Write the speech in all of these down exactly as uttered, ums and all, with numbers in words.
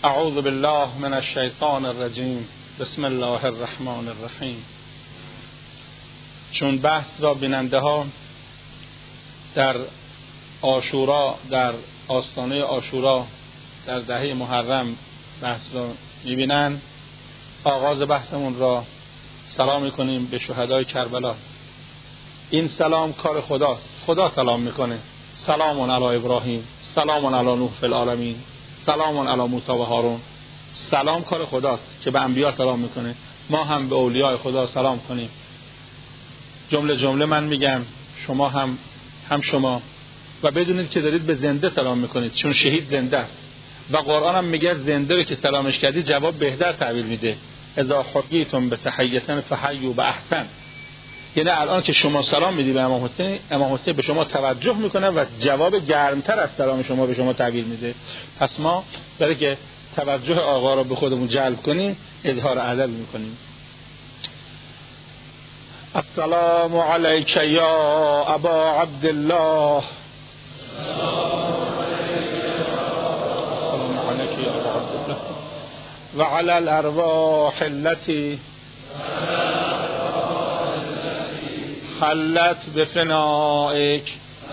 اعوذ بالله من الشیطان الرجیم. بسم الله الرحمن الرحیم. چون بحث را بیننده ها در عاشورا، در آستانه عاشورا در دهه محرم بحث را میبینن، آغاز بحثمون را سلام میکنیم به شهدای کربلا. این سلام کار خدا، خدا سلام میکنه. سلام علی ابراهیم، سلام علی نوح فی العالمین، سلام علی موسی و هارون. سلام کار خداست که به انبیا سلام میکنه. ما هم به اولیاء خدا سلام کنیم. جمله جمله من میگم، شما هم هم شما، و بدونید که دارید به زنده سلام میکنید، چون شهید زنده است و قرآن هم میگه زنده رو که سلامش کردی جواب بهتر تحویل میده. اذا حییتم بتحیة فحیوا باحسن. یعنی الان که شما سلام میدی به امام حسین، امام حسین به شما توجه میکنه و جواب گرمتر از سلام شما به شما تحویل میده. پس ما برای که توجه آقا را به خودمون جلب کنیم اظهار ادب میکنیم. السلام علیک یا ابا عبدالله. و علی الارواح التي خلت بفنائك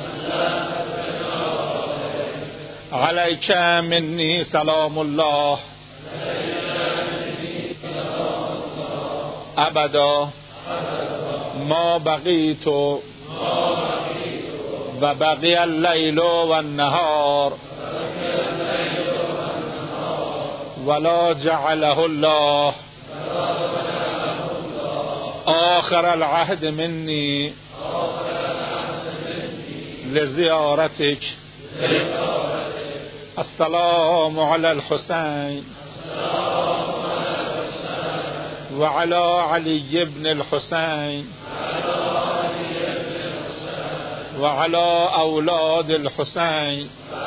علیک منی سلام الله ابدا ما بقیت و بقی اللیل و النهار ولا جعله الله آخر العهد منی لزیارتک. السلام علی الحسین و علی علی ابن الحسین و علی اولاد الحسین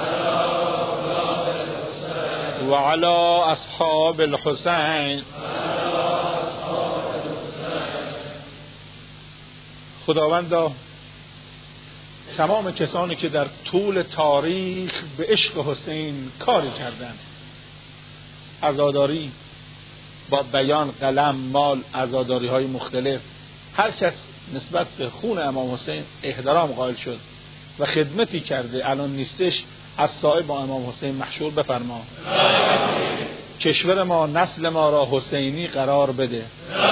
و علی اصحاب الحسین. خداوندا تمام کسانی که در طول تاریخ به عشق حسین کاری کردند، عزاداری با بیان، قلم، مال، عزاداری های مختلف، هر کس نسبت به خون امام حسین احترام قائل شد و خدمتی کرده الان نیستش، از صاحب با امام حسین محشور بفرما. کشور ما، نسل ما را حسینی قرار بده.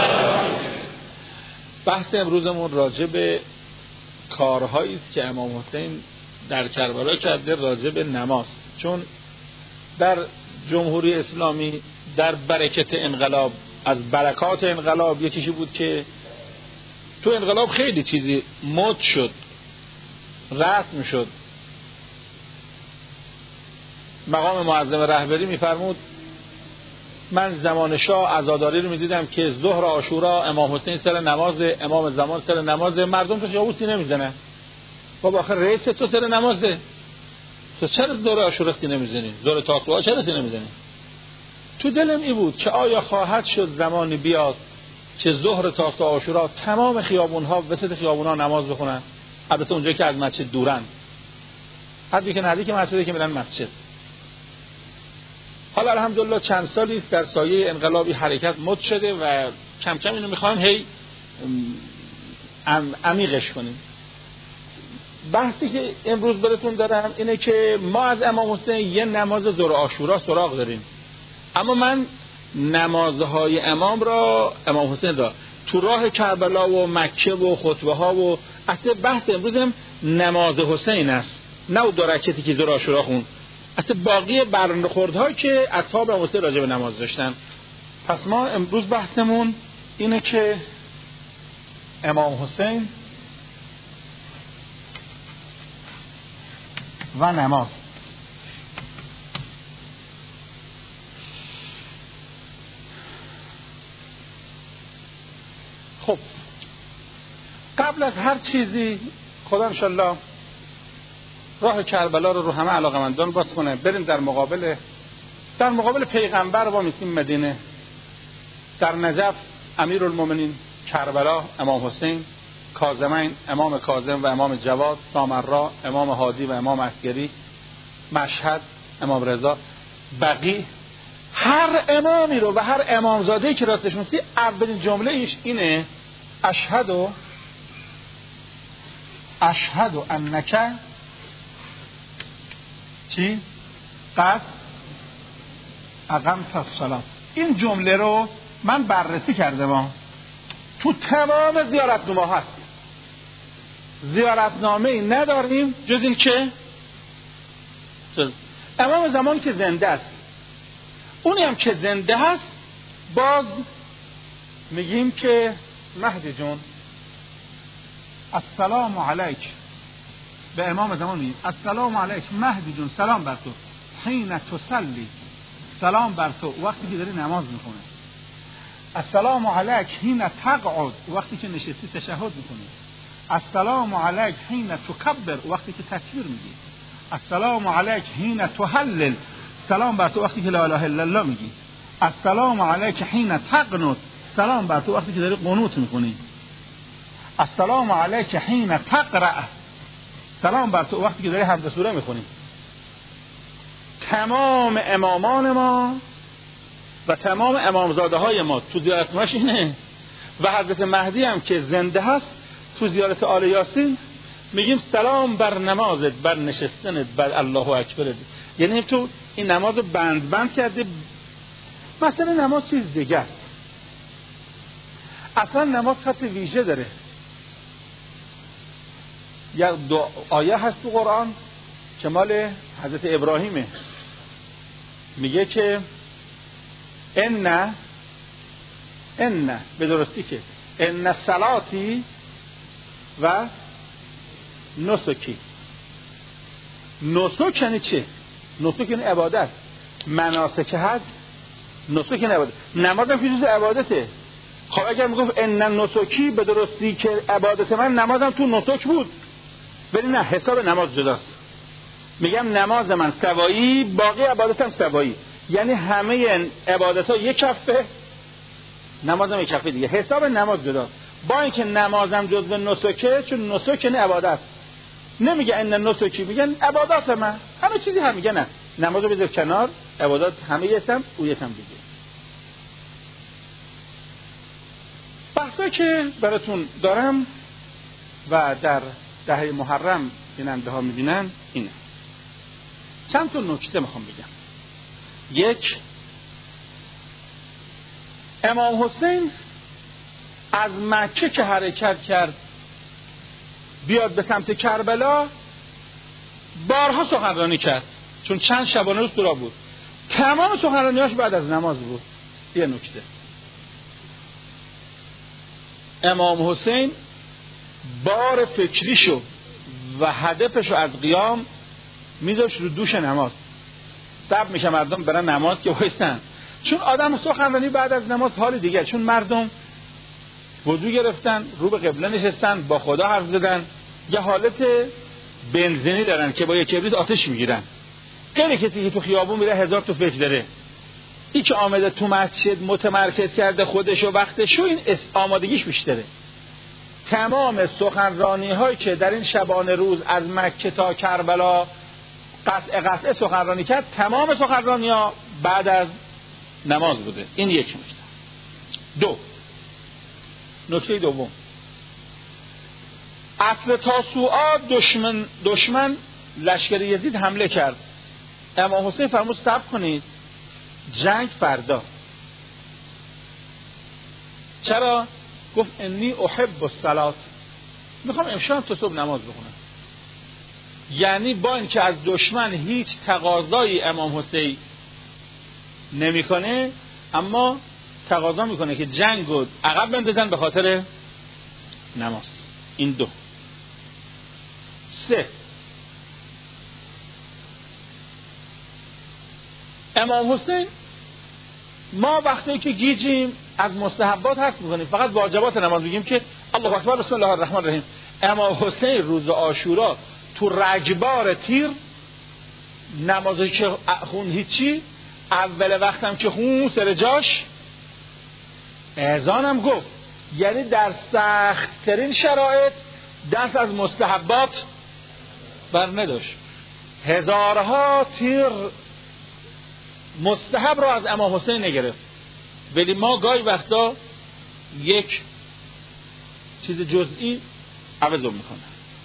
بحث امروزمون راجع به کارهایی است که امام حسین در کربلا کرده راجع به نماز. چون در جمهوری اسلامی در برکت انقلاب، از برکات انقلاب یکیشی بود که تو انقلاب خیلی چیزی مد شد، رسم شد. مقام معظم رهبری میفرمود من زمان شاه عزاداری رو میدیدم که ظهر عاشورا امام حسین سر نماز، امام زمان سر نماز، مردم تو خیابون سینه میزنن. بابا آخر رئیس تو سر نمازه، تو چرا ظهر عاشورا سینه میزنی؟ ظهر تاسوعا چرا سینه میزنی؟ تو دلم این بود که آیا خواهد شد زمانی بیاد که ظهر تاسوعا عاشورا تمام خیابون ها وسط خیابون ها نماز بخونن؟ البته اونجایی که از مسجد دورن، حدی که نزدیک مسجدی که میرن مسجد. حالا الحمدلله چند سالی است در سایه انقلابی حرکت مد شده و کم کم اینو میخوایم هی عمیقش کنیم. بحثی که امروز براتون دارم اینه که ما از امام حسین یه نماز ظهر عاشورا سراغ داریم، اما من نمازهای امام را، امام حسین را تو راه کربلا و مکه و خطبه ها و اصلا بحث امروزم نماز حسین است، نه دو رکعتی که ظهر عاشورا خون، اصلا باقی برخوردهایی که اصحاب حسین راجع به نماز داشتن. پس ما امروز بحثمون اینه که امام حسین و نماز. خب قبل از هر چیزی خدا انشالله راه کربلا رو رو همه علاقمندان باز کنه. بریم در مقابل در مقابل پیغمبر با میسیم مدینه. در نجف امیرالمومنین، کربلا امام حسین، کاظمین امام کاظم و امام جواد، سامرا امام هادی و امام عسکری، مشهد امام رضا، بقیع هر امامی رو و هر امامزاده‌ای که راستش می‌سی اولین جمله ایش اینه اشهد و اشهد انک چی؟ قد اقمت الصلاة. این جمله رو من بررسی کردم، تو تمام زیارتنامه هست. زیارتنامه ای نداریم جز این که جز امام زمانی که زنده است. اونی هم که زنده هست باز میگیم که مهدی جون السلام علیک، به امام زمان میگیم السلام علیک مهدی جون، سلام بر تو، حین تصلی، سلام بر تو وقتی که داری نماز میخونه. السلام علیک حین تقعد، وقتی که نشستی تشهد میکنی. السلام علیک حین تکبر، وقتی که تکبیر میگی. السلام علیک حین تهلل، سلام بر تو وقتی که لا اله الا الله میگی. السلام علیک حین تقنط، سلام بر تو وقتی که داری قنوت میکنی. السلام علیک حین تقرأ، سلام بر تو وقتی که داری حمد سوره میخونی. تمام امامان ما و تمام امامزاده های ما تو زیارتنامه‌اش اینه. و حضرت مهدی هم که زنده هست تو زیارت آل یاسین میگیم سلام بر نمازت، بر نشستنت، بر الله اکبرت. یعنی تو این نماز رو بند بند کرده. مثلا نماز چیز دیگه است، اصلا نماز خط ویژه داره. یک دو آیه هست تو قرآن که مال حضرت ابراهیمه، میگه که ان ان به درستی که ان صلاتی و نسکی. نسک یعنی چه؟ نسک یعنی عبادت. مناسک هست، نسک یعنی عبادت. نماز هم جزء عبادته. خب اگر میگفت ان نسکی به درستی که عبادت من، نمازم تو نسک بود، ولی نه، حساب نماز جداست. میگم نماز من سوایی، باقی عبادتم سوایی. یعنی همه عبادت ها یک کفه، نمازم یک کفه دیگه. حساب نماز جداست. با اینکه نمازم جزء نسکه، چون نسک یعنی عبادت. نمیگه ان نسکی، میگن عبادات من. همه چیزی هم میگه نه، نمازو بذار کنار، عبادات همه یتم او یتم دیگه. بحثایی که براتون دارم و در دهه محرم بیننده ها میبینن اینه. چند تا نکته میخوام بگم. یک، امام حسین از مکه که حرکت کرد بیاد به سمت کربلا بارها سخنرانی کرد، چون چند شبانه روز تو راه بود. تمام سخنرانیاش بعد از نماز بود. یه نکته، امام حسین بار فکریشو و هدفشو از قیام میذاشت رو دوش نماز. صبر میشه مردم برن نماز که وایسن، چون آدم سخنرانی بعد از نماز حال دیگه، چون مردم وضو گرفتن، رو به قبله نشستن، با خدا حرف زدن، یه حالت بنزینی دارن که با یک کبریت آتش میگیرن. غیر کسی که تو خیابون میره هزار تو فکر داره. این که آمده تو مسجد متمرکز کرده خودشو وقتشو، این آمادگیش بیشتره. تمام سخنرانی هایی که در این شبانه روز از مکه تا کربلا قطع قطع سخنرانی کرد، تمام سخنرانی ها بعد از نماز بوده. این یک نکته. دو، نکته دوم، عصر تاسوعا دشمن دشمن لشکر یزید حمله کرد. امام حسین فرمود صبر کنید، جنگ فردا. چرا؟ گفت انی احب الصلاة، میخوام امشب تا صبح نماز بخونم. یعنی با اینکه از دشمن هیچ تقاضایی امام حسین نمیکنه، اما تقاضا میکنه که جنگو عقب بندازن به خاطر نماز. این دو. سه، امام حسین، ما وقتی که گیجیم از مستحبات حرف میکنیم، فقط واجبات نماز میگیم که الله اکبر بسم الله الرحمن الرحیم. امام حسین روز عاشورا تو رگبار تیر نمازی که خون هیچی، اول وقتم که خون سر جاش، اذانم گفت. یعنی در سخت ترین شرایط دست از مستحبات بر نداشت. هزارها تیر مستحب رو از امام حسین نگرفت، ولی ما گاهی وقتا یک چیز جزئی عوض میکنه.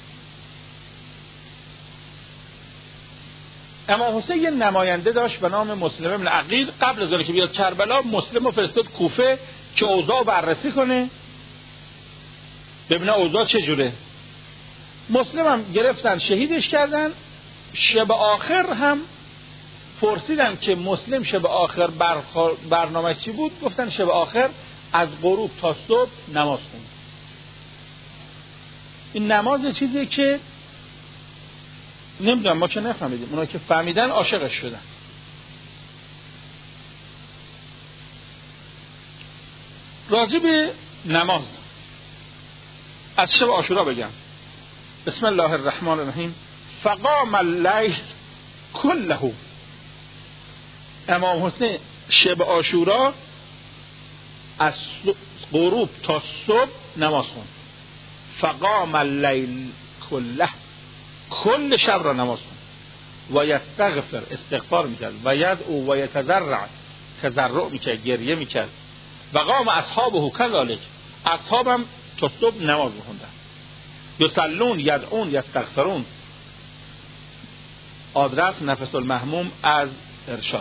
امام حسین یه نماینده داشت به نام مسلم بن عقیل. قبل از اینکه بیاد کربلا، مسلم رو فرستاد کوفه که اوضاع بررسی کنه، ببینه اوضاع چجوره. مسلم هم گرفتن شهیدش کردن. شب آخر هم پرسیدن که مسلم شب آخر برنامه چی بود؟ گفتن شب آخر از غروب تا صبح نماز خوند. این نماز چیزیه که نمیدونم، ما که نفهمیدیم، اونا که فهمیدن عاشقش شدن. راجع به نماز از شب عاشورا بگم. بسم الله الرحمن الرحیم. فقام اللیل کله. امام حسین شب عاشورا از غروب تا صبح نماز خوند. فقام اللیل کله، کل شب را نماز خوند. و یستغفر، استغفار میکرد. و یدعو و یتضرع، تضرع میکرد، گریه میکرد. و قام اصحابه کذالک، اصحابم تا صبح نماز میخوندن. یصلون یدعون یستغفرون. آدرس نفس المهموم از ارشاد.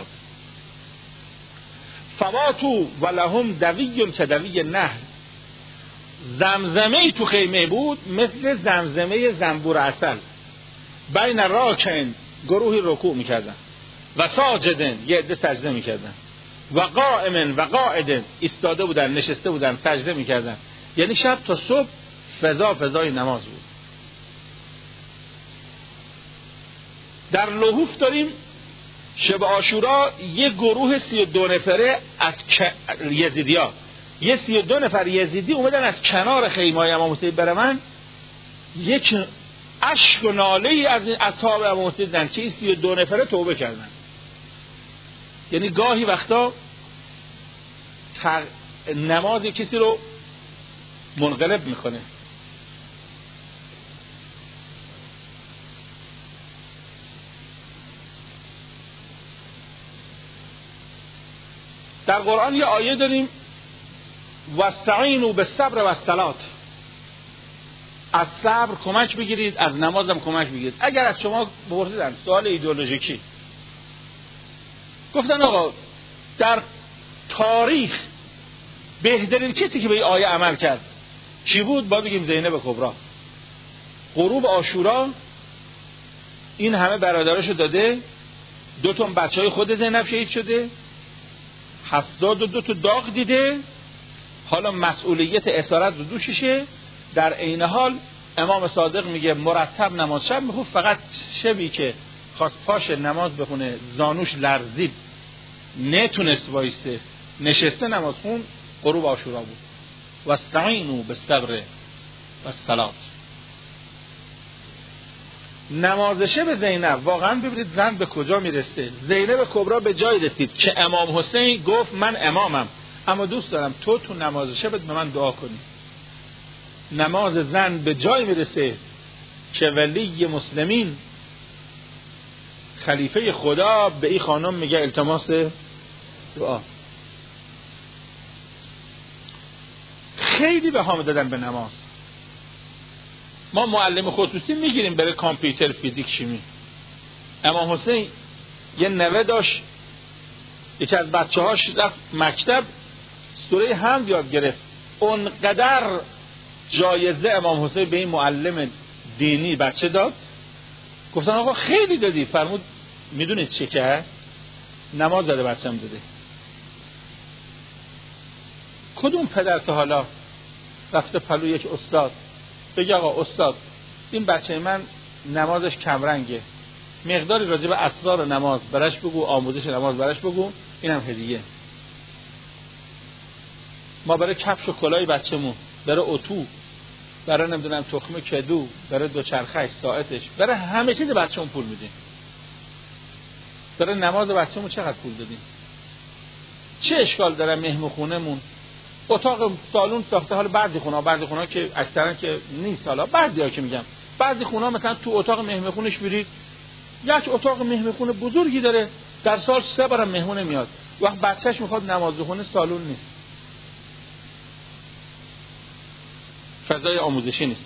فواتو و لهم دوی کدوی نهر. زمزمه تو خیمه بود مثل زمزمه زنبور عسل. بین راکن، گروهی رکوع میکردن، و ساجدن، یه عده سجده میکردن، و قائمن و قاعدن، ایستاده بودن، نشسته بودن، سجده میکردن. یعنی شب تا صبح فضا فضای نماز بود. در لحوف داریم شب عاشورا یه گروه سی و دو نفره از یزیدی ها، یه سی و دو نفر یزیدی اومدن از کنار خیمه های امام حسین برمن، یک اشک و ناله ای از اصحاب امام حسین دیدن که این سی و دو نفره توبه کردن. یعنی گاهی وقتا نماز کسی رو منقلب میکنه. در قرآن یه آیه داریم واستعینوا بالصبر والصلاة، از صبر کمک بگیرید، از نماز هم کمک بگیرید. اگر از شما بپرسیدن سوال ایدئولوژیکی، گفتن آقا در تاریخ بهترین کسی که به این آیه عمل کرد چی بود؟ با بگیم زینب کبرا. غروب عاشورا این همه برادراشو داده، دو تا بچهای خود زینب شهید شده، هفتاد و دو تا داغ دیده، حالا مسئولیت اسارت رو دوششه. در عین حال امام صادق میگه مرتب نماز شب میخوند، فقط شبی که خواست پاش نماز بخونه زانوش لرزید نتونست وایسته، نشسته نماز خون، غروب عاشورا بود. واستعینوا بالصبر والصلاة. نماز شب زینب، واقعا ببینید زن به کجا میرسه. زینب کبرا به جای رسید که امام حسین گفت من امامم، اما دوست دارم تو تو نماز شبت به من دعا کنی. نماز زن به جای میرسه که ولی مسلمین، خلیفه خدا، به این خانم میگه التماس دعا. خیلی بها دادن به نماز. ما معلم خصوصی میگیریم برای کامپیوتر، فیزیک، شیمی. امام حسین یه نوه داشت، یکی از بچه هاش رفت مکتب سوره حمد یاد گرفت. اونقدر جایزه امام حسین به این معلم دینی بچه داد. گفتن آقا خیلی دادی. فرمود میدونید چه که نماز داده بچه‌م داده. کدوم پدر تا حالا رفته پلو یک استاد بگه آقا استاد این بچه من نمازش کمرنگه، مقداری راجع به اسرار نماز براش بگو، آموزش نماز براش بگو، اینم هدیه. ما برای کفش و کلاه بچه‌مون، برای اتو، برای نمیدونم تخمه کدو، برای دوچرخه‌اش، ساعتش، برای همه چیز بچه‌مون پول میدیم. برای نماز بچه‌مون چقدر پول دادیم؟ چه اشکال داره مهمونخونه‌مون اتاق سالن ساخته؟ حالا بعضی خونه‌ها، بعضی خونه‌ها که اکثرا که نیست، حالا بعضی‌ها که میگم، بعضی خونه‌ها مثلا تو اتاق مهمونخونه‌ش برید یک اتاق مهمونخونه بزرگی داره، در سال سه بارم مهمونه میاد. وقت بچهش میخواد نماز بخونه سالون نیست، فضای آموزشی نیست.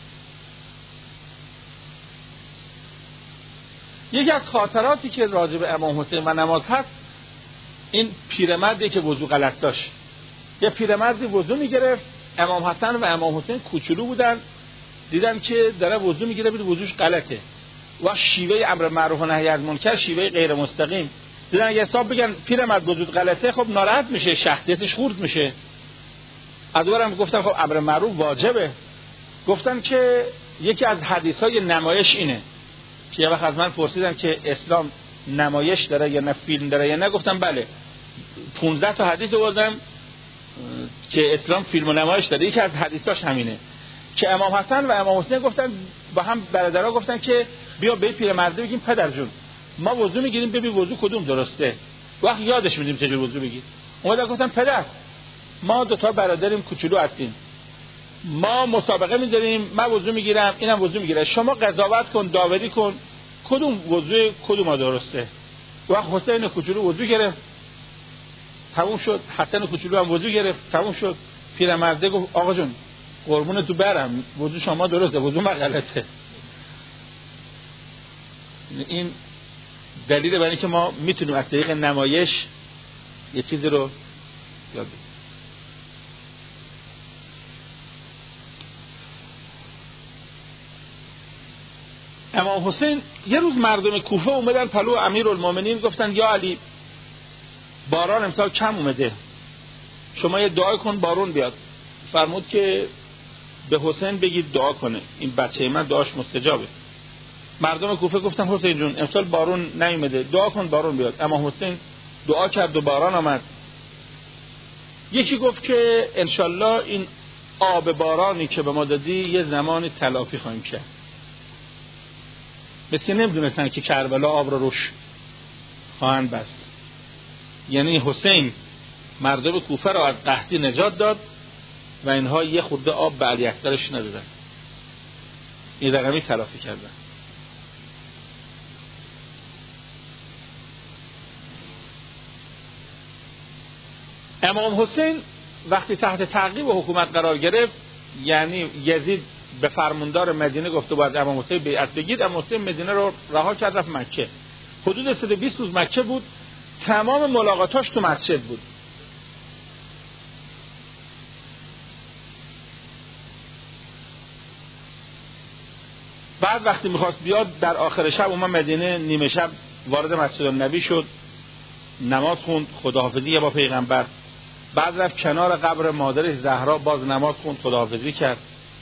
یکی از خاطراتی که راجع به امام حسین و نماز هست، این پیرمردی که وضو غلط داشت. یه پیرمردی وضو میگرفت، امام حسن و امام حسین کوچولو بودن، دیدن که داره وضو میگیره بده وضوش غلطه و شیوه امر معروف و نهی از منکر شیوه غیر مستقیم، دیدن اگه حساب بگن پیرمرد وضو غلطه خب ناراحت میشه، شخصیتش خورد میشه. از اونم گفتن خب امر معروف واجبه. گفتن که یکی از حدیث‌های نمایش اینه که یه وقت از من پرسیدن که اسلام نمایش داره یا نه فیلم داره یا نه، گفتم بله. پانزده تا حدیث آوردم که اسلام فیلم و نمایش داره. یکی از حدیثاش همینه که امام حسن و امام حسین گفتن با هم برادرها گفتن که بیا به پیرمرده بگیم پدر جون ما وضو میگیریم ببین وضو کدوم درسته، وقت یادش میدیم چجوری وضو بگیر. اومدن گفتن پدر ما دو تا برادریم کوچولو هستیم، ما مسابقه میذاریم، من وضو میگیرم اینم وضو میگیره، شما قضاوت کن داوری کن کدوم وضو کدوم درسته. وقت حسین کوچولو وضو گرفت تموم شد، حسن کوچولو هم وضو گرفت تموم شد. پیرمرده گفت آقا جون قربون تو برم وضو شما درسته وضو من غلطه. این دلیل برای اینکه ما میتونیم از طریق نمایش یه چیزی رو یاد بگیریم. امام حسین یه روز مردم کوفه اومدن پلو امیرالمومنین گفتن یا علی باران امسال کم اومده، شما یه دعا کن بارون بیاد. فرمود که به حسین بگید دعا کنه، این بچه من دعاش مستجابه. مردم کوفه گفتن حسین جون امسال بارون نیومده، دعا کن بارون بیاد. امام حسین دعا کرد و باران آمد. یکی گفت که انشالله این آب بارانی که به ما دادی یه زمان تلافی خواهیم کرد. مثل که نمیدونستن که کربلا آب رو روش خواهند بست. یعنی حسین مردم کوفه را از قحطی نجات داد و اینها یه خورده آب به علی اکبرش ندادن، این رقمی تلافی کردن. امام حسین وقتی تحت تعقیب حکومت قرار گرفت، یعنی یزید به فرماندار مدینه گفته باید امام حسین بیعت بگید، امام حسین مدینه رو رها کرد رفت مکه. حدود صد و بیست روز مکه بود، تمام ملاقاتاش تو مسجد بود. بعد وقتی میخواست بیاد در آخر شب اومد مدینه، نیمه شب وارد مسجد النبی شد، نماز خوند، خداحافظی با پیغمبر. بعد رفت کنار قبر مادرش زهرا، باز نماز خوند، خداحافظی کرد.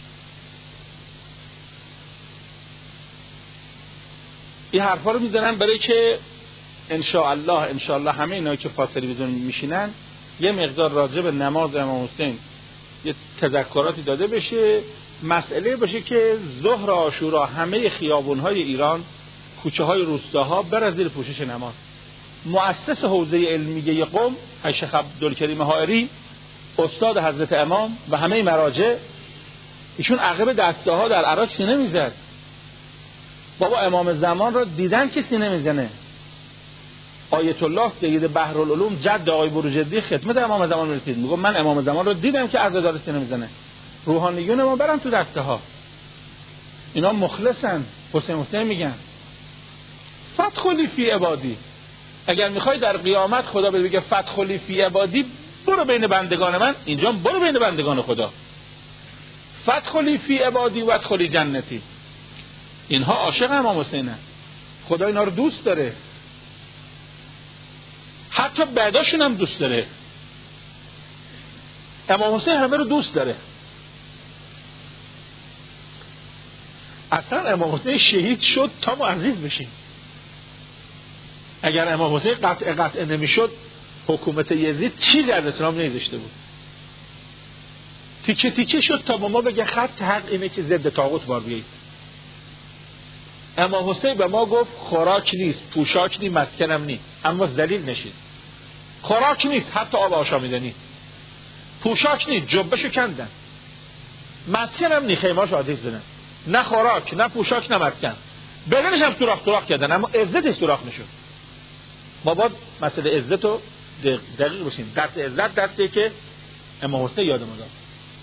این حرفا رو میزنن برای که انشاءالله انشاءالله همه اینا که پا تلویزیون میشینن یه مقدار راجع به نماز امام حسین یه تذکراتی داده بشه. مسئله باشه که ظهر عاشورا همه خیابون‌های ایران، کوچه‌های روستاها بر زیر پوشش نماز. مؤسس حوزه علمیه قم شیخ عبدالکریم حائری، استاد حضرت امام و همه مراجع، ایشون عقب دسته ها در عراق سینه میزد. بابا امام زمان رو دیدن که سینه میزنه. آیت الله سید بحرالعلوم جد آقای بروجردی خدمت امام زمان میرسید، میگه من امام زمان رو دیدم که عزادار سینه میزنه. روحانیون ما برن تو دسته ها، اینا مخلصن. حسین حسین میگن فدخلی فی عبادی، اگر میخوای در قیامت خدا بگه فدخلی فی عبادی، برو بین بندگان من، اینجا برو بین بندگان خدا. فدخلی فی عبادی و ادخلی جنتی. اینها عاشق امام حسینن، خدا اینا رو دوست داره، حتی بعداشون هم دوست داره. امام حسین همه رو دوست داره. اصلا امام حسین شهید شد تا ما عزیز بشیم. اگر امام حسین قطع قطع نمی شد، حکومت یزید چی در اسلام نمیذاشته بود. تیکه تیکه شد تا ما بگه خط حق اینه که ضد طاغوت بار بیایید. امام حسین به ما گفت خوراک نیست، پوشاک نیست، مسکنم نیست، اما ذلیل نشید. خوراک نیست، حتی آب آشامیدنی. پوشاک نیست، جبهشو کندن. مسکنم نیست، خیمه‌اش آتش زدن. نه خوراک، نه پوشاک، نه مسکن. بدنش هم سوراخ سوراخ کردن، اما عزتش سوراخ نشد. ما باید مسئله عزت رو دقیق باشیم. دست عزت دسته که امام حسین یادمون داد.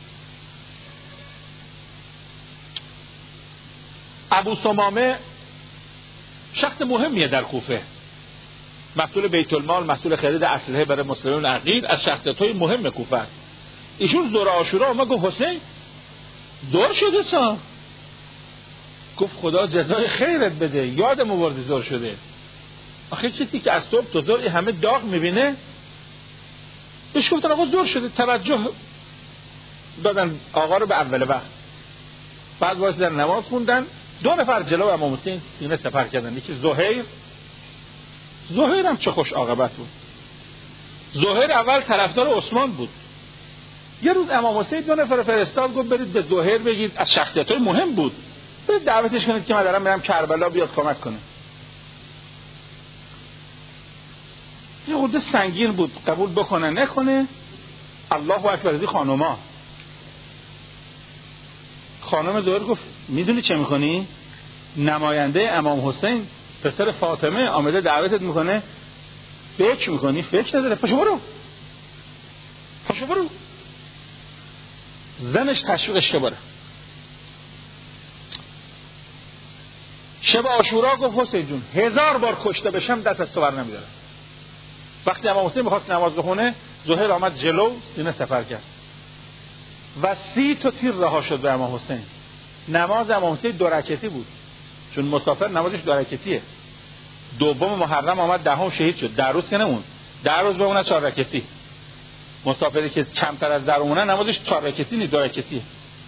ابو ثمامه شخص مهمیه در کوفه، مسئول بیت المال، مسئول خرید اسلحه برای مسلمانان عقید، از شخصیت‌های مهم کوفه است. ایشون دور عاشورا اومد گفت حسین دور شده سا. گفت خدا جزای خیرت بده، یادم آوردی دور شده. آخه چیزی که از صبح تا ظهر همه داغ میبینه. بهش گفتن آقا دور شده، توجه دادن آقا رو به اول وقت. بعد واسه نماز خوندن، دو نفر جلو امام حسین سینه سپر کردن. یکی زهیر، زهیر هم چه خوش عاقبت بود. زهیر اول طرفدار عثمان بود. یه روز امام حسین دو نفر فرستاد گفت برید به زهیر بگید، از شخصیت‌های مهم بود، برید دعوتش کنید که من دارم میرم کربلا بیاد کمک کنه. یه خورده سنگین بود، قبول بکنه نکنه. الله اکبر. از خانوما خانم زهیر گفت میدونی چه میکنی؟ نماینده امام حسین پسر فاطمه آمده دعوتت میکنه، فکر میکنی؟ فکر نداره، پاشو برو پاشو برو. زنش تشویقش که بره. شب عاشورا گفت حسین جون هزار بار کشته بشم دست از تو بر نمیدارم. وقتی امام حسین میخواست نماز بخونه، زهیر آمد جلو سینه سپر کرد و سی تا تیر رها شد به امام حسین. نماز امام حسین دو رکعتی بود، چون مسافر نمازش دو رکعتیه. دوم محرم آمد دهم شهید شد، در روز که نمون، در روز بمونه چهار رکعتی. مسافری که کمتر از در اونه نمازش چهار رکعتی نیست، دو رکعتیه.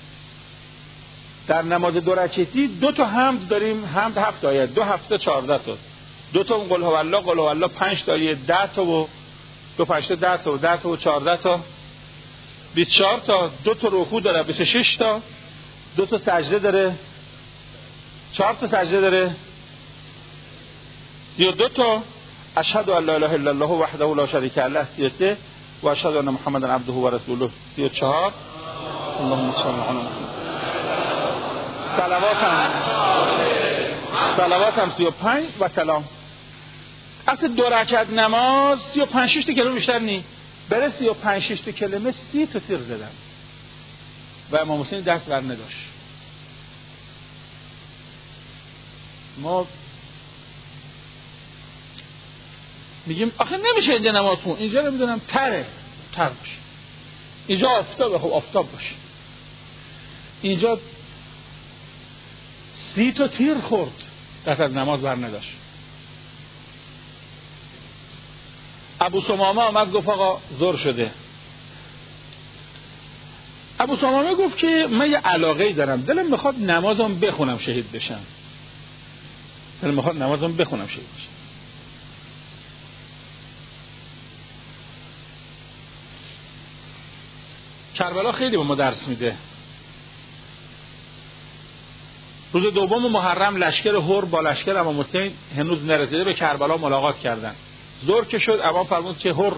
در نماز دو رکعتی دو تا حمد داریم، حمد هفت آیه، دو هفته چهارده تا، دو تا قل هو الله قل هو الله پنج تا آیه، ده تا و دو پنج تا ده تا و ده تا و چهارده تا بیست و چهار تا، دو تا رکوع داره بیست و شش تا، دو تا سجده داره چهار تا سجده داره سی و دو تا، اشهد ان لا اله الا الله وحده لا شریک له سی و سه و اشهد ان محمدا عبده و رسوله سی و چهار. اللهم صل علی محمد. صلوات هم صلوات هم سی و پنج و سلام. اصلا دو رکعت نماز سی و پنج شش تا کلمه بیشتر نی، بره سی و پنج شش تا کلمه سی تا تیر زدن و امام حسین دست بر نداشت. ما میگیم آخه نمیشه اینجا نماز خون، اینجا نمیدونم تره تر باشه، اینجا آفتابه خب آفتاب باشه. اینجا سی تا تیر خورد دست از نماز بر نداشت. ابو ثمامه آمد گفت آقا زور شده. ابو ثمامه گفت که من یه علاقه‌ای دارم، دلم میخواد نمازم بخونم شهید بشم، دلم میخواد نمازم بخونم شهید بشم. کربلا خیلی به ما درس میده. روز دوم محرم لشکر هور با لشکر امام حسین هنوز نرسیده به کربلا ملاقات کردن. ظهر که شد امام فرمود که هور،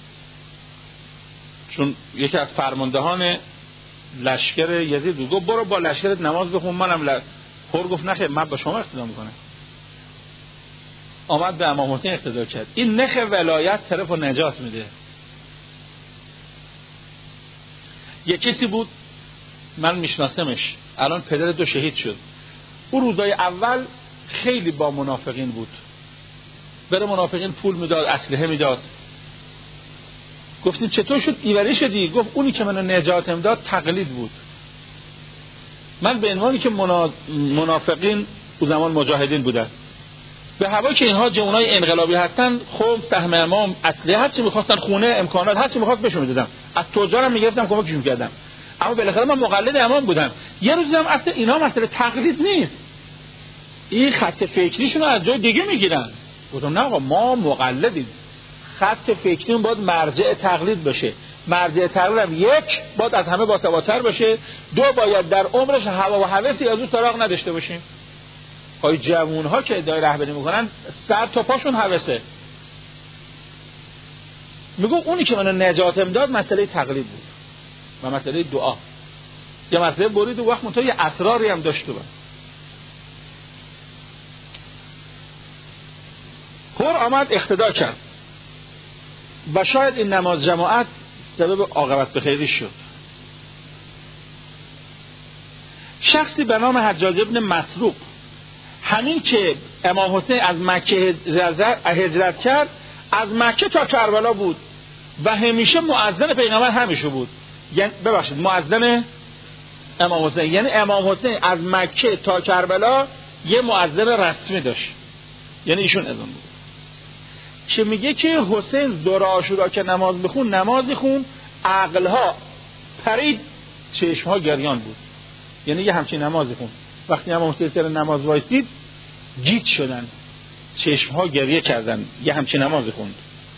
چون یکی از فرماندهان لشکر یزید بود، گفت برو با لشکرت نماز بخون منم ل... هور گفت نه خیر من با شما اقتدا میکنم. آمد به امام حسین اقتدا کرد. این نخ ولایت طرف و نجات میده. یه کسی بود من میشناسمش، الان پدر دو شهید شد. او روزای اول خیلی با منافقین بود، بره منافقین پول میداد، اسلحه میداد. گفتیم چطور شد ایوری شدی؟ گفت اونی که منو نجاتم داد تقلید بود. من به عنوانی که منا... منافقین او زمان مجاهدین بودن، به هوا که اینها جوانای انقلابی هستن، خب سهم امام اسلحه هر چی می‌خواستن، خونه امکانات هر چی می‌خواست بهشون میدادم، از تجارم میگرفتم کمکشون کردم، اما بالاخره من مقلد امام بودم. یه روز دیدم اصلا اینا مسئله تقلید نیست، این خط فکریشون رو از جای دیگه میگیرن. گفتم نه آقا ما مقلدیم، خط فکریمون باید مرجع تقلید باشه. مرجع تقلید هم یک باید از همه باسوادتر باشه، دو باید در عمرش هوا و هوسی از اون سراغ نداشته باشیم. های جوون ها که ادعای رهبری میکنن سر تا پاشون هوسه. میگو اونی که منو نجاتم داد مسئله تقلید بود و مسئله دعا. یه مسئله برید و وقت منتها یه اسراری هم داشته بود. هور آمد اقتدا کرد و شاید این نماز جماعت سبب عاقبت به خیری شد. شخصی به نام حجاج ابن مسروق همین که امام حسین از مکه هجرت کرد از مکه تا کربلا بود و همیشه مؤذن پیغمبر همیشه بود، یعنی ببخشید مؤذن امام حسین، یعنی امام حسین از مکه تا کربلا یه مؤذن رسمی داشت، یعنی ایشون اذن بود که میگه که حسین دور عاشورا که نماز بخون نمازی خون عقلها پرید چشمها گریان بود، یعنی یه همچین نمازی خون وقتی امام حسین سر نماز وایسید گیج شدن چشمها گریه کردن، یه همچین نمازی خوند.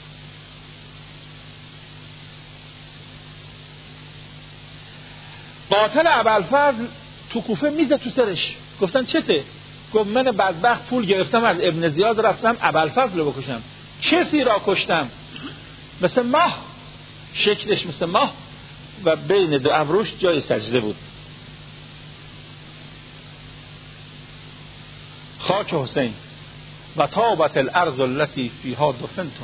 قاتل ابوالفضل تو کوفه میزه تو سرش، گفتن چته؟ گفت من بدبخت پول گرفتم از ابن زیاد رفتم ابوالفضل رو بکشم. کسی را کشتم مثل ماه، شکلش مثل ماه و بین دو ابروش جای سجده بود. خاک حسین و طابت الارض التي فيها دفنتم.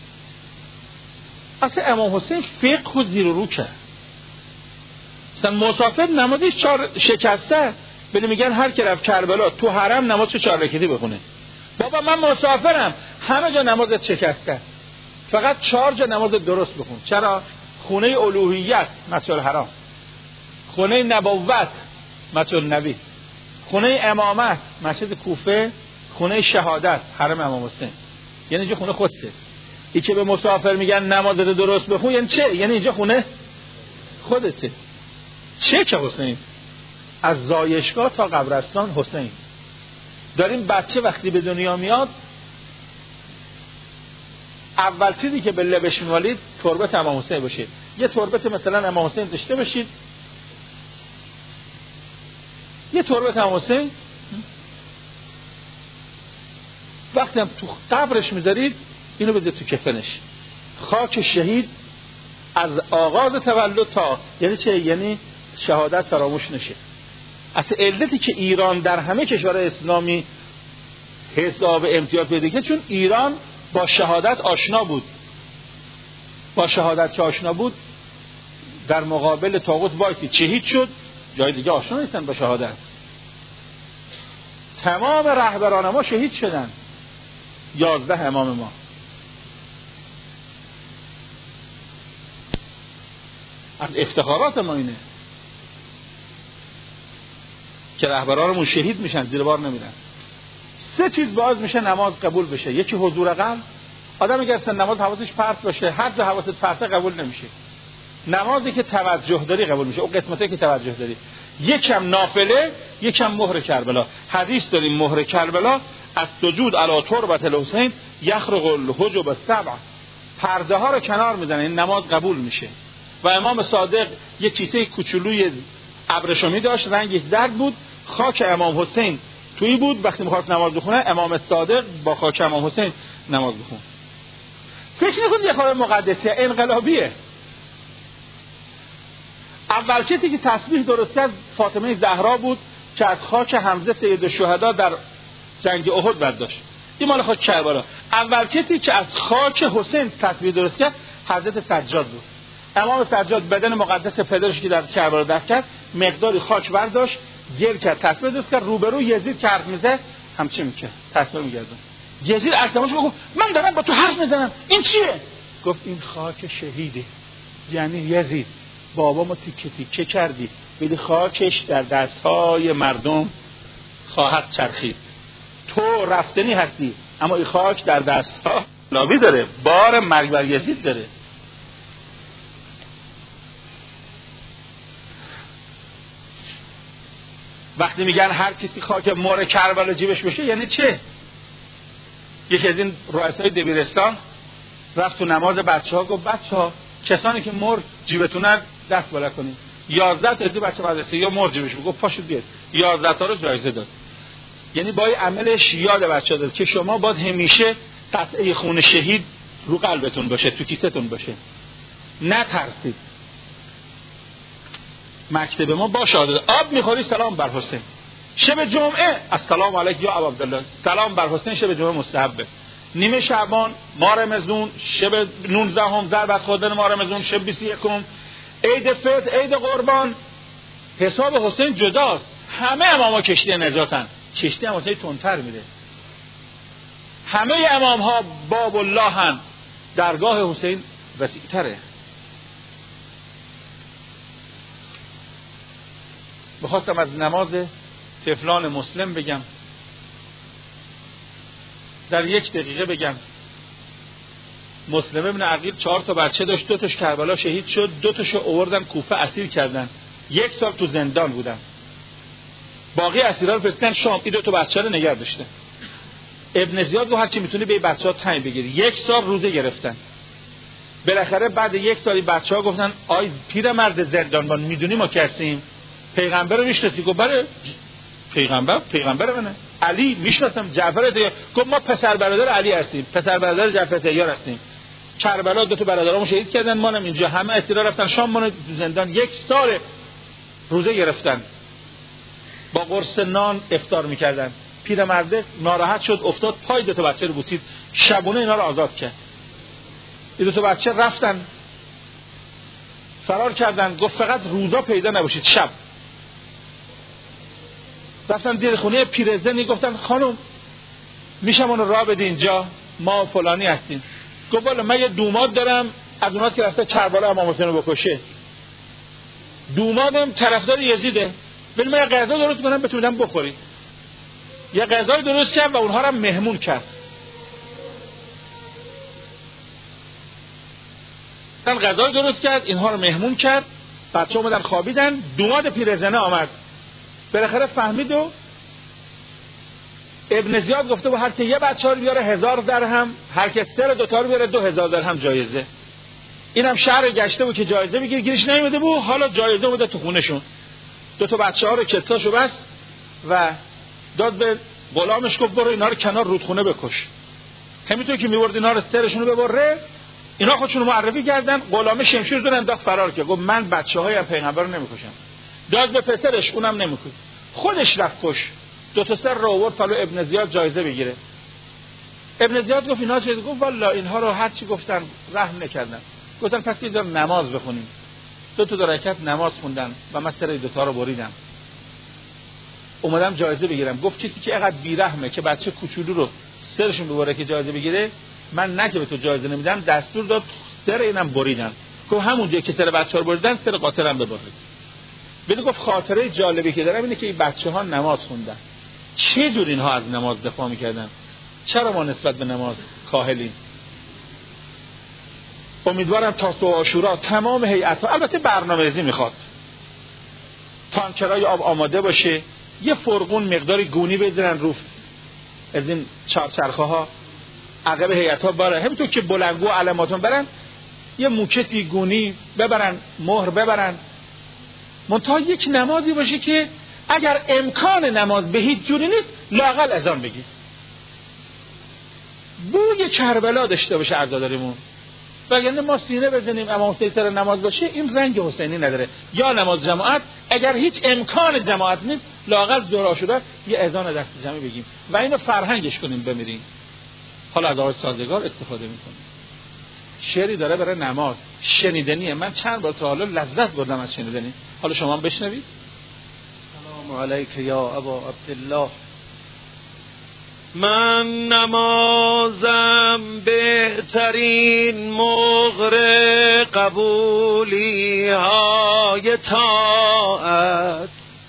اصلا امام حسین فقه خود زیر و رو کرد. مثلا مسافر نمازش چهار شکسته، ولی میگن هر کی رفت کربلا تو حرم نمازش چهار رکعتی بخونه. بابا من مسافرم، همه جا نمازت شکسته، فقط چهار جا نماز درست بخون. چرا؟ خونه الوهیت مسجد الحرام، خونه نبوت مسجد النبی، خونه امامت مسجد کوفه، خونه شهادت حرم امام حسین، یعنی اینجا خونه خودته. این که به مسافر میگن نمازت درست بخون یعنی چه؟ یعنی اینجا خونه خودته. چه که حسین از زایشگاه تا قبرستان حسین. داریم بچه وقتی به دنیا میاد اول چیزی که به لبش می‌مالید تربت امام حسین باشه. یه تربت مثلا امام حسین داشته باشید، یه تربت امام حسین وقتی هم تو قبرش میذارید اینو بذارید تو کفنش. خاک شهید از آغاز تولد تا یعنی چه؟ یعنی شهادت فراموش نشه. اصلا علتی که ایران در همه کشور اسلامی حساب امتیاز پیدا کرد چون ایران با شهادت آشنا بود. با شهادت که آشنا بود در مقابل طاغوت وایسید، شهید شد، جای دیگه آشنا نیستن با شهادت. تمام رهبران ما شهید شدن، یازده امام ما. از افتخارات ما اینه که رهبرانمون شهید میشن، زیر بار نمیرن. سه چیز باعث میشه نماز قبول بشه. یکی حضور قلب، آدم اگر سن نماز حواسش پرت باشه، هر جا حواست پرته قبول نمیشه. نمازی که توجه داری قبول میشه، اون قسمتی که توجه داری. یکم نافله، یکم مهر کربلا. حدیث داریم مهر کربلا از سجود علی تربت الحسین یخرق الحجب السبع، پرده ها رو کنار میزنه، این نماز قبول میشه. و امام صادق یک کیسه کوچولوی ابریشمی داشت، رنگش زرد بود، خاک امام حسین توی بود. وقتی میخواست نماز بخونه امام صادق با خاک امام حسین نماز بخون. فکر نکنید یه کار مقدسیه، انقلابیه. اول کسی که تسبیح درست کرد فاطمه زهرا بود که از خاک حمزه سید الشهدا در جنگ احد برداشت. این مال خاک کربلا. اول کسی که از خاک حسین تسبیح درست کرد حضرت سجاد بود. امام سجاد بدن مقدس پدرش که در کربلا دفن کرد مقداری خاک برداشت، گل کرد، تسبیح درست کرد، روبرو یزید که حرف میزه همچی میکرد، تسبیح میگردن. یزید اکرامش گفت من دارم با تو حرف میزنم، این چیه؟ گفت این خاک شهیده. یعنی یزید بابا ما تیکه تیکه کردی، ولی خاکش در دستهای مردم خواهد چرخید. تو رفتنی هستی اما این خاک در دستها لابی داره، بار مرگ بر یزید داره. وقتی میگن هر کسی خاک مهر کربلا جیبش بشه یعنی چه؟ یکی از این رؤسای دبیرستان رفت تو نماز بچه‌ها گفت بچه‌ها کسانی که مهر جیبتونن دست بالا کنید. یازده تا بچه مدرسه یا مهر جیبش گفت پاشو بیاد. یازده تا رو جایزه داد. یعنی با این عملش یاد بچه‌ها داد که شما باید همیشه قطعه خون شهید رو قلبتون باشه، تو کیسه‌تون باشه. نترسید. مکتب ما با شهادت آب میخوری سلام بر حسین. شب جمعه السلام علیک یا ابا عبدالله، سلام بر حسین شب جمعه مستحبه. نیمه شعبان ماه رمضان، شب نوزده هم ضربت خوردن ماه رمضان، شب بیست و یکم عید فطر، عید قربان. حساب حسین جداست. همه اماما کشتی نجاتن، کشتی هم حسین تندتر میره. همه امام ها باب الله هم، درگاه حسین وسیع‌تره. بخواستم از نماز طفلان مسلم بگم، در یک دقیقه بگم. مسلم ابن عقیل چهار تا بچه داشت، دو تاش کربلا شهید شد، دو تاشو آوردن کوفه اسیر کردن، یک سال تو زندان بودن. باقی اسیرا رو فرستادن شام، این دو تا بچه رو نگه داشته. ابن زیاد گفت هر چی میتونی به این بچه‌ها تایم بگیری. یک سال روزه گرفتن. بالاخره بعد یک سالی بچه‌ها گفتن آی پیرمرد زندانبان، میدونی ما کسیم؟ پیغمبر رو میشناسی؟ گفت بله. پیغمبر پیغمبر منه. علی میشناسم. جعفر دیگه گفت ما پسر برادر علی هستیم، پسر برادر جعفر تیار هستیم. کربلا دو تا برادرامو شهید کردن، مانم اینجا. همه اسیرا رفتن شام، ما زندان. یک سال روزه گرفتن، با قرص نان افطار میکردن. پیرمرده ناراحت شد، افتاد پای دو تا بچه رو بوسید، شبونه اینا رو آزاد کرد. این دو تا بچه رفتن فرار کردن، گفت فقط روزا پیدا نباشید، شب. رفتن دیر خونه پیرزنی، گفتن خانم میشه منو راه بده اینجا، ما فلانی هستیم. گفت والا من یه دوماد دارم، از اوناست که رفته کربلا امام حسین رو بکشه. دومادم طرفدار یزیده، ولی من یه غذا درست کنم بتونم بخورید. یه غذای درست کرد و اونها رو مهمون کرد. من غذای درست کرد، اینها رو مهمون کرد. بچه‌ها اومدن خوابیدن. دوماد پیرزنه آمد، بالاخره فهمید و ابن زیاد گفته با هر که یه بچه رو بیاره هزار درهم، هر که سر دوتا رو بیاره دو هزار درهم جایزه. اینم شهر گشته بود که جایزه بگیر، گیرش نیومده بود، حالا جایزه بوده تو خونهشون. دو تا بچه ها رو کتاشو بست و داد به غلامش، گفت برو اینا رو کنار رودخونه بکش. همینطور که میورد اینا رو سرشون رو ببره، اینا خودشون رو معرفی کردن. غلام شمشیر دون انداخت فرار کرد، گفت من بچه‌های پیغمبر رو نمیکشم. داد به پسرش، اونم نمیکشه. خودش رفت کش. دو تا سر رو آورد پلو ابن زیاد جایزه بگیره. ابن زیاد گفت اینا چه؟ گفت والا اینها رو هر چی گفتن رحم نکردن. گفتن پس یه ذره نماز بخونیم. دو تا رکعت نماز خوندن و من سر دو تا رو بریدم. اومدم جایزه بگیرم. گفت کسی که اینقدر بیرحمه که بچه کوچولو رو سرشون ببره که جایزه بگیره، من نه که به تو جایزه نمیدم، دستور داد سر اینم بریدم. گفت همونجا که سر بچه‌ها رو بریدن سر قاتلم ببرید. ولی گفت خاطره جالبی که دارم اینه که این بچه‌ها نماز خوندن. چه جور اینها از نماز دفاع می‌کردن؟ چرا ما نسبت به نماز کاهلیم؟ امیدوارم تا سوی عاشورا تمام هیئت‌ها، البته برنامه‌ریزی می‌خواد، تانکرای آب آماده باشه، یه فرقون مقداری گونی بذارن رو از این چرخه‌ها، عقب هیئت‌ها بره، همینطور که بلندگو علاماتون برن، یه موکتی گونی ببرن، مهر ببرن. منتها یک نمازی باشه که اگر امکان نماز به هیچ جوری نیست، لااقل اذان بگید. بوی کربلا داشته باشه عزاداریمون. وگرنه ما سینه بزنیم امام حسین سر نماز باشه، این رنگ حسینی نداره. یا نماز جماعت، اگر هیچ امکان جماعت نیست، لااقل ظهر عاشورا یه اذان دست جمعی بگیم و اینو فرهنگش کنیم بمیریم. حالا از آواز سازگار استفاده میکنیم. شعری داره برای نماز، شنیدنیه. من چند بار تا حالا لذت بردم از شنیدنی. حالا شما هم بشنوید. سلام علیک یا ابا عبدالله. من نمازم بهترین مغر قبولی های طاعت،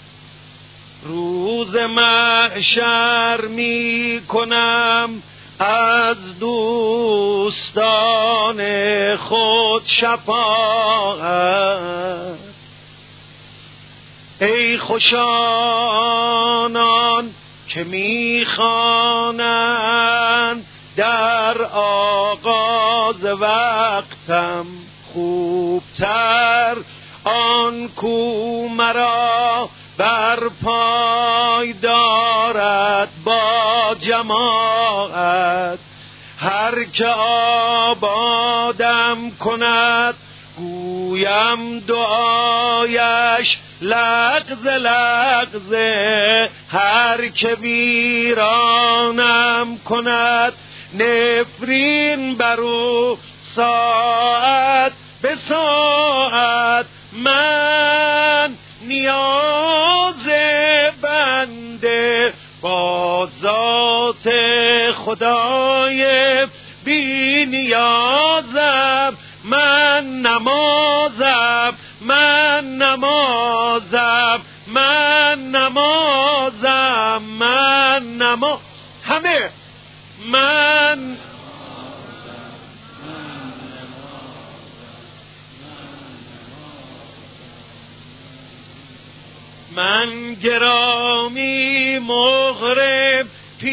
روز محشر می کنم از دوستان خود شفاعت. ای خوشانان که میخوانند در آغاز وقتم، خوبتر آن کو مرا بر پای دارد با جماعت. هر که آبادم کند گویم دعایش لغز لغزه، هر که ویرانم کند نفرین برو ساعت به ساعت. من نیاز بنده با ذات خدای بی نیازم. من نمازم من نمازم من نمازم من نماز همه من من گرامی مغرب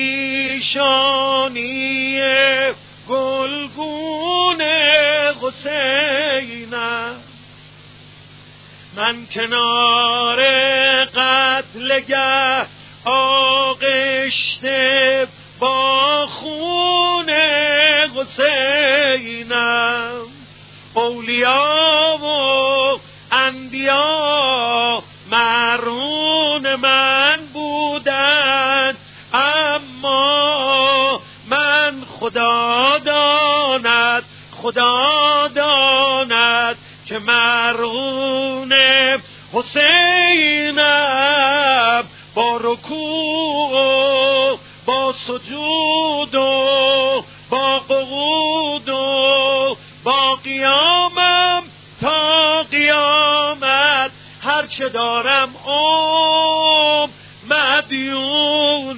پیشانی گلگون حسینم. من کنار قتلگه آغشته با خون حسینم. اولیا و انبیا مرهون من بودند، اما من خدا داند خدا داند که مرهون حسینم. با رکوع و با سجود و با قعود و با قیامم تا قیامت هرچه دارم اوم مدیون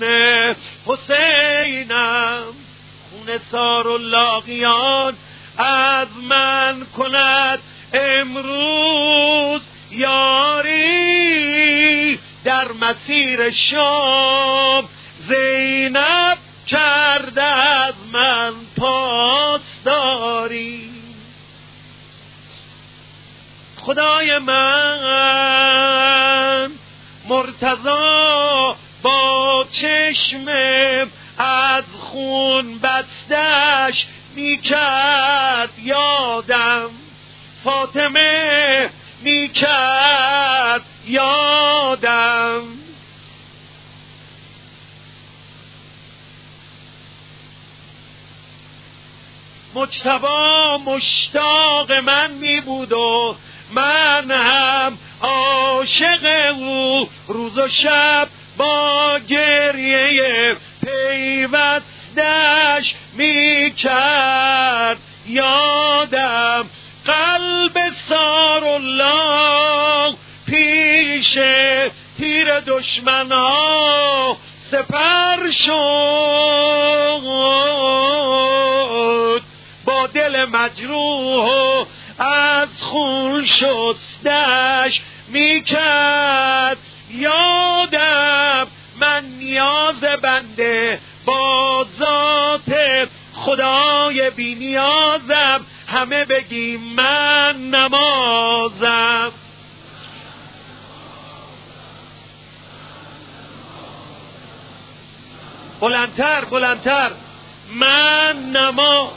حسینم. خون سار و لاغیان از من کند امروز یاری، در مسیر شام زینب کرده از من پاسداری. خدای من مرتضی با چشم از خون بستش میکرد یادم، فاطمه میکرد یادم. مجتبی مشتاق من می بود و من هم عاشق او، روز و شب با گریه پیوستش می کرد یادم. قلب سارالله پیش تیر دشمن ها سپر شد، با دل مجروح و از خون شستش میکرد یادم. من نیاز بنده با ذات خدای بی نیازم، همه بگیم من نمازم. بلندتر بلندتر من نماز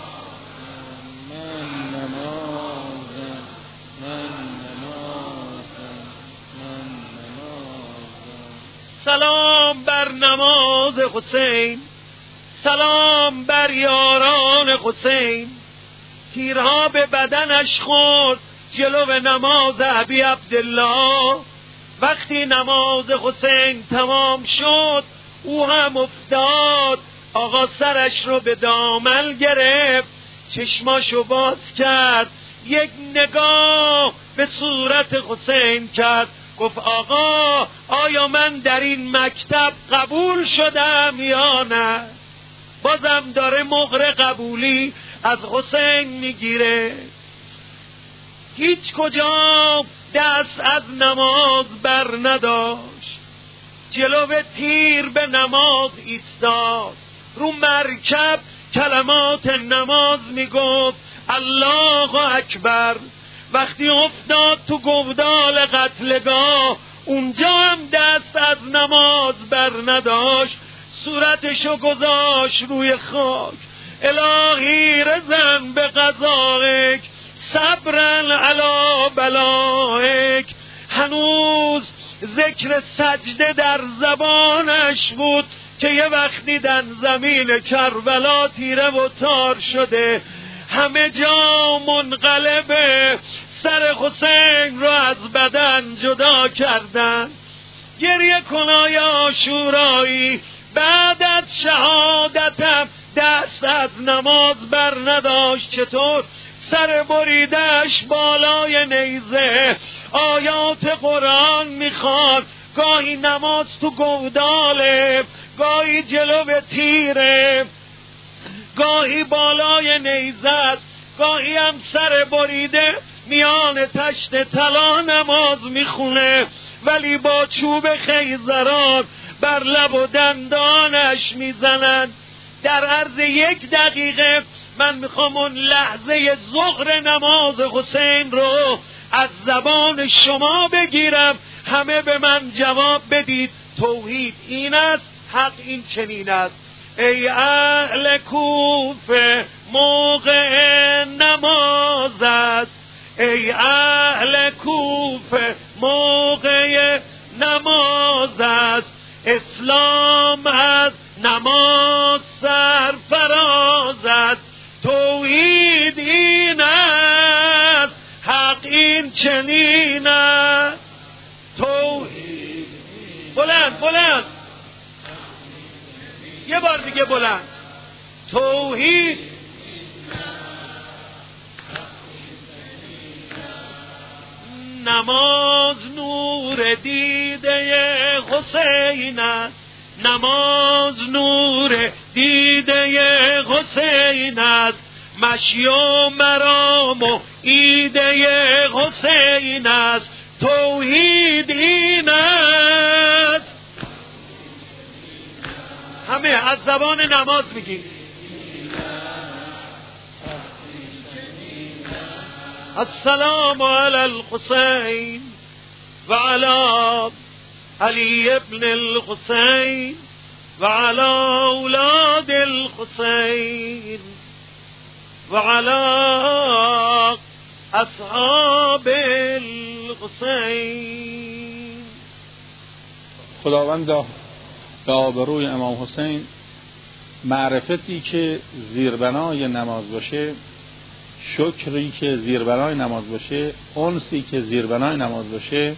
سلام بر نماز حسین، سلام بر یاران حسین. تیرها به بدنش خورد جلو نماز ابی عبدالله. وقتی نماز حسین تمام شد او هم افتاد. آقا سرش رو به دامن گرفت، چشماشو باز کرد، یک نگاه به صورت حسین کرد، گفت آقا آیا من در این مکتب قبول شدم یا نه؟ بازم داره مهر قبولی از حسین میگیره. هیچ کجا دست از نماز بر نداشت، جلو تیر به نماز ایستاد، رو مرکب کلمات نماز میگفت الله اکبر. وقتی افتاد تو گودال قتلگاه اونجا هم دست از نماز بر نداشت، صورتشو گذاشت روی خاک. الهی رزن به قضایک صبرن علی بلایک. هنوز ذکر سجده در زبانش بود که یه وقتی در زمین کربلا تیره و تار شده، همه جا منقلبه، سر حسین رو از بدن جدا کردن. گریه کنای عاشورایی، بعد از شهادتم دست از نماز بر نداشت. چطور؟ سر بریدش بالای نیزه، آیات قرآن میخواد، گاهی نماز تو گوداله، گاهی جلو تیره، گاهی بالای نیزه، گاهی هم سر بریده میان تشت طلا نماز میخونه، ولی با چوب خیزران بر لب و دندانش میزنن. در عرض یک دقیقه من میخوام اون لحظه ظهر نماز حسین رو از زبان شما بگیرم، همه به من جواب بدید. توحید این است، حق این چنین است. ای اهل کوفه موقع نماز است، ای اهل کوفه موقع نماز است، اسلام از نماز سرفراز است. توحید این است، حق این چنین است. توحید بلند بلند یه بار دیگه بلند. توحید نماز نور دیده حسین است، نماز نور دیده حسین است، مشی و مرام و ایده حسین است. توحید این است. همه از زبان نماز میگیم. السلام علی الحسین و علی علی ابن الحسین و علی اولاد الحسین و علی اصحاب الحسین. خداوندا به آبروی امام حسین معرفتی که زیربنای نماز باشه، شکری که زیربنای نماز باشه، انسی که زیربنای نماز باشه،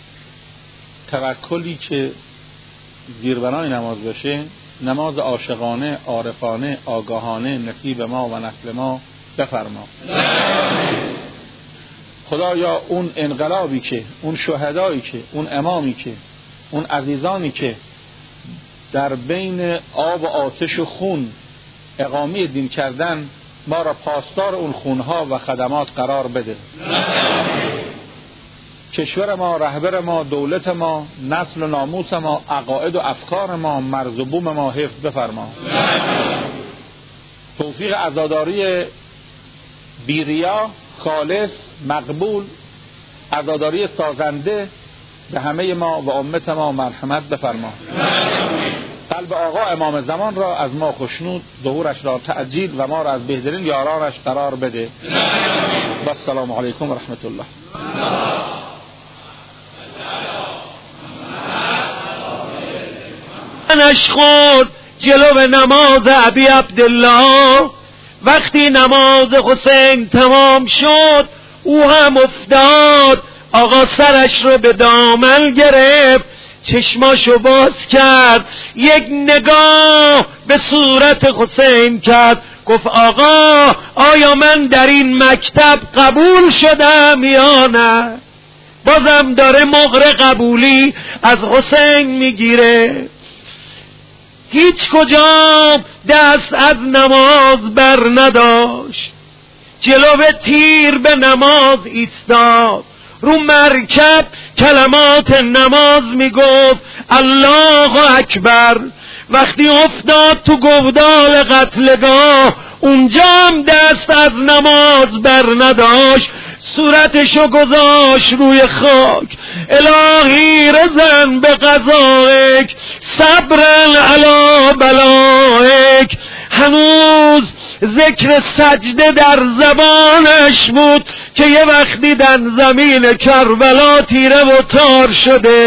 توکلی که زیربنای نماز باشه، نماز عاشقانه، عارفانه، آگاهانه نصیب ما و نسل ما بفرما. خدایا اون انقلابی که، اون شهدایی که، اون امامی که، اون عزیزانی که در بین آب و آتش و خون اقامه دین کردن، ما را پاسدار اون خونها و خدمات قرار بده. کشور ما، رهبر ما، دولت ما، نسل و ناموس ما، عقاید و افکار ما، مرز و بوم ما حفظ بفرما. توفیق عزاداری بیریا، خالص، مقبول، عزاداری سازنده به همه ما و امت ما مرحمت بفرما. قلب آقا امام زمان را از ما خشنود، ظهورش را تعجیل و ما را از بهترین یارانش قرار بده. و السلام علیکم و رحمت الله. منش خورد جلو نماز ابی عبدالله، وقتی نماز حسین تمام شد او هم افتاد. آقا سرش رو به دامن گرفت، چشماشو باز کرد، یک نگاه به صورت حسین کرد، گفت آقا آیا من در این مکتب قبول شدم یا نه؟ بازم داره مهر قبولی از حسین میگیره. هیچ کجا دست از نماز بر نداشت، جلو تیر به نماز ایستاد، رو مرکب کلمات نماز میگفت الله اکبر. وقتی افتاد تو گودال قتلگاه، اونجا هم دست از نماز بر نداشت، صورتشو گذاشت روی خاک. الهی رزن به قضایک، صبرن علی بلایک. هنوز ذکر سجده در زبانش بود که یه وقتی در زمین کربلا تیره و تار شده،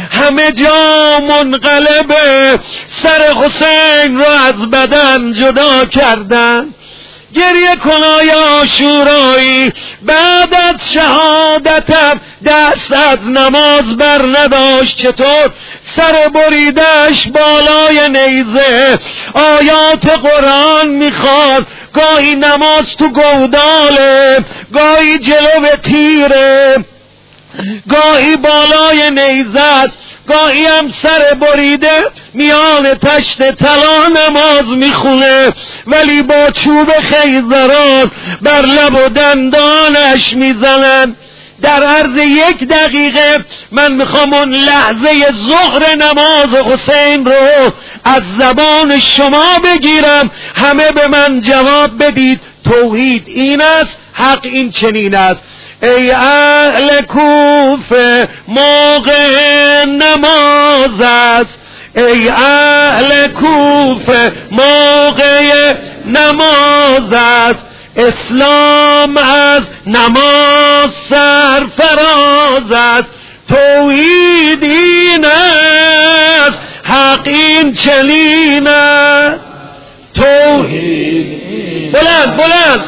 همه جا منقلبه، سر حسین را از بدن جدا کردن. گریه کن آی عاشورایی، بعد از شهادتم دست از نماز بر نداشت. چطور؟ سر بریدش بالای نیزه، آیات قرآن میخواد، گاهی نماز تو گوداله، گاهی جلو تیره، گاهی بالای نیزه است، گاهی هم سر بریده میان تشت طلا نماز میخونه، ولی با چوب خیزران بر لب و دندانش میزنن. در عرض یک دقیقه من میخوام اون لحظه ظهر نماز حسین رو از زبان شما بگیرم، همه به من جواب بدید توحید این است، حق این چنین است. ای اهل کوفه موقع نماز است، ای اهل کوفه موقع نماز است، اسلام از نماز سرفراز است، توحید این است، حق این چنین است. توحید بلند بلند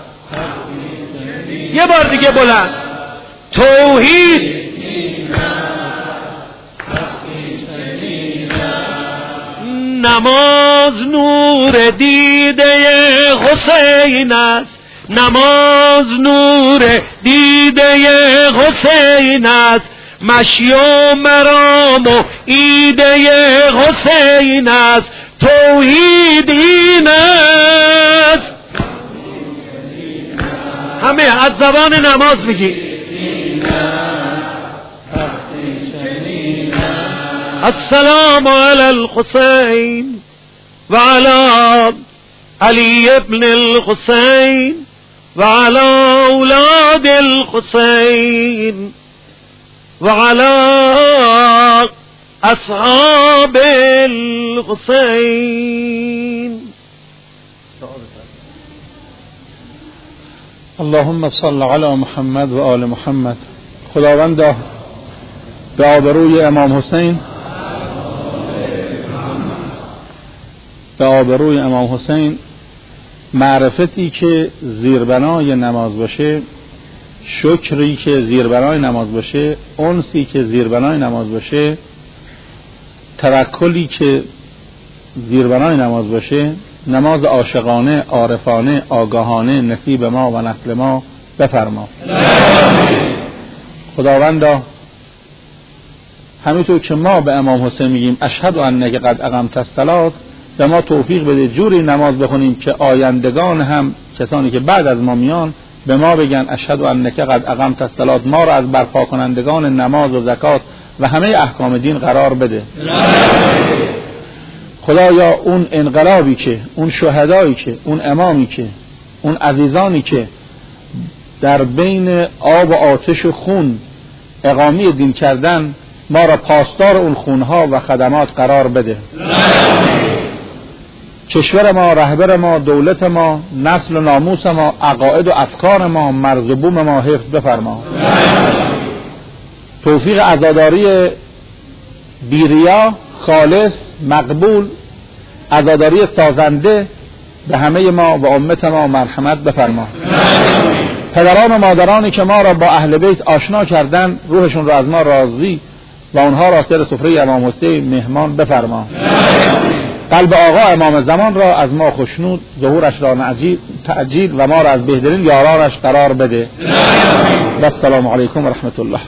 یه بار دیگه بلند، توحید نماز نور دیده حسین است، نماز نور دیده حسین است، مشی و مرام و ایده حسین است، توحید این است. همه از زبان نماز میگی السلام علی الحسین و علی علی ابن الحسین و علی اولاد الحسین و علی اصحاب الحسین. اللهم صل علی محمد و آل محمد. خداوندا به آبروی امام حسین، به آبروی امام حسین معرفتی که زیربنای نماز باشه، شکری که زیربنای نماز باشه، انسی که زیربنای نماز باشه، توکلی که زیربنای نماز باشه، نماز عاشقانه، عارفانه، آگاهانه نصیب ما و نسل ما بفرما. خداوندا همینطور که ما به امام حسین میگیم اشهد انک قد اقمت الصلاة، به ما توفیق بده جوری نماز بخونیم که آیندگان هم، کسانی که بعد از ما میان، به ما بگن اشهد انک قد اقمت الصلاة، ما را از برپا کنندگان نماز و زکات و همه احکام دین قرار بده. خدایا اون انقلابی که، اون شهدایی که، اون امامی که، اون عزیزانی که در بین آب و آتش و خون اقامی دین کردن، ما را پاسدار اون خونها و خدمات قرار بده. کشور ما، رهبر ما، دولت ما، نسل و ناموس ما، عقاید و افکار ما، مرز و بوم ما حفظ بفرما. توفیق عزاداری بیریا، خالص، مقبول، عزاداری سازنده به همه ما و امت ما مرحمت بفرما. پدران و مادرانی که ما را با اهل بیت آشنا کردن، روحشون را از ما راضی و اونها را سر سفره امام حسین مهمان بفرما. قلب آقا امام زمان را از ما خشنود، ظهورش را تعجیل و ما را از بهترین یارانش قرار بده. و السلام علیکم و رحمت الله.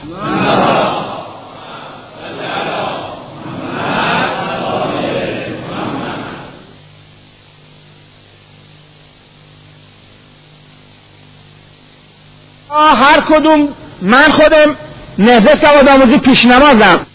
هر کدوم من خودم نهضه سواد آموزی پیش نمازم.